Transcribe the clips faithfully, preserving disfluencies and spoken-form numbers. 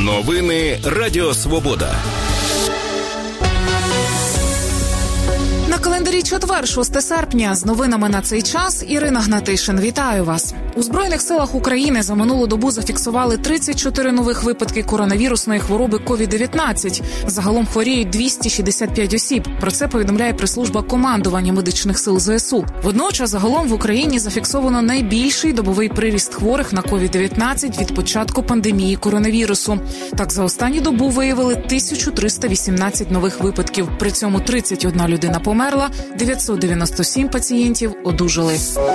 Новини Радіо Свобода. На календарі четвер, шостого серпня. З новинами на цей час Ірина Гнатишин. Вітаю вас. У Збройних силах України за минулу добу зафіксували тридцять чотири нових випадки коронавірусної хвороби ковід дев'ятнадцять. Загалом хворіють двісті шістдесят п'ять осіб. Про це повідомляє прес-служба командування медичних сил ЗСУ. Водночас загалом в Україні зафіксовано найбільший добовий приріст хворих на ковід дев'ятнадцять від початку пандемії коронавірусу. Так, за останню добу виявили тисячу триста вісімнадцять нових випадків. При цьому тридцять одна людина померла, дев'ятсот дев'яносто сім пацієнтів одужали.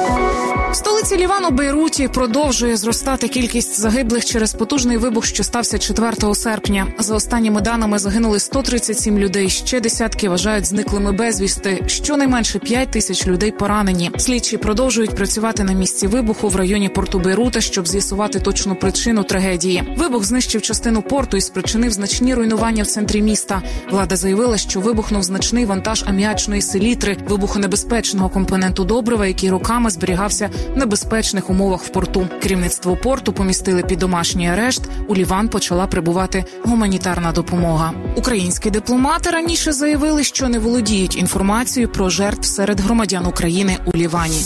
В столиці Лівану, Бейруті, продовжує зростати кількість загиблих через потужний вибух, що стався четвертого серпня. За останніми даними загинули сто тридцять сім людей, ще десятки вважають зниклими безвісти, щонайменше п'ять тисяч людей поранені. Слідчі продовжують працювати на місці вибуху в районі порту Бейрута, щоб з'ясувати точну причину трагедії. Вибух знищив частину порту і спричинив значні руйнування в центрі міста. Влада заявила, що вибухнув значний вантаж аміачної селітри, вибухонебезпечного компоненту добрива, який роками зберігався в небезпечних умовах в порту. Керівництво порту помістили під домашній арешт. У Ліван почала прибувати гуманітарна допомога. Українські дипломати раніше заявили, що не володіють інформацією про жертв серед громадян України у Лівані.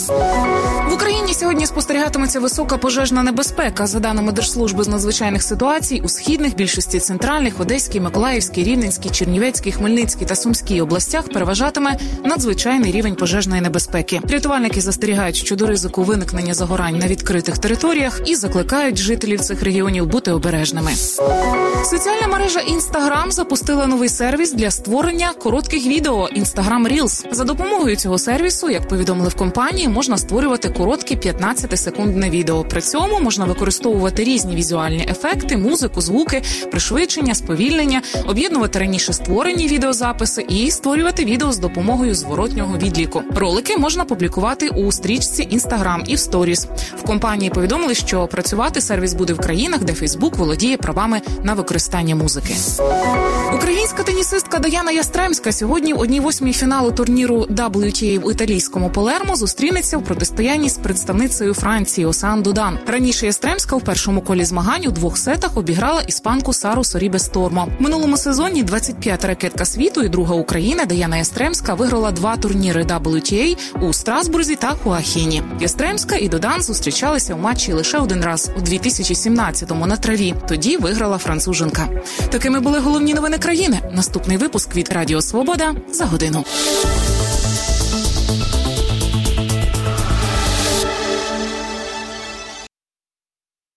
В Україні сьогодні спостерігатиметься висока пожежна небезпека. За даними Держслужби з надзвичайних ситуацій, у східних, більшості центральних, Одеській, Миколаївській, Рівненській, Чернівецькій, Хмельницькій та Сумській областях переважатиме надзвичайний рівень пожежної небезпеки. Рятувальники застерігають щодо ризику виникнення загорань на відкритих територіях і закликають жителів цих регіонів бути обережними. Соціальна мережа Instagram запустила новий сервіс для створення коротких відео Instagram Reels. За допомогою цього сервісу, як повідомили в компанії, можна створювати короткі п'ятнадцятисекундне відео. При цьому можна використовувати різні візуальні ефекти, музику, звуки, пришвидшення, сповільнення, об'єднувати раніше створені відеозаписи і створювати відео з допомогою зворотнього відліку. Ролики можна публікувати у стрічці Instagram і в сторіс. В компанії повідомили, що працювати сервіс буде в країнах, де Фейсбук володіє правами на використання музики. Українська тенісистка Даяна Ястремська сьогодні в одній восьмій фіналу турніру дабл ю ті ей в італійському Палермо зустрінеться в протистоянні з представницею Франції Оссан Дудан. Раніше Ястремська в першому колі змагань у двох сетах обіграла іспанку Сару Сорібе Стормо. В минулому сезоні двадцять п'ята ракетка світу і друга України Даяна Ястремська виграла два турніри дабл ю ті ей у Страсбурзі та Хуахіні. Ястремська і Дудан зустрічалися у матчі лише один раз у дві тисячі сімнадцятому на траві. Тоді виграла француженка. Такими були головні новини країни. Наступний випуск від Радіо Свобода за годину.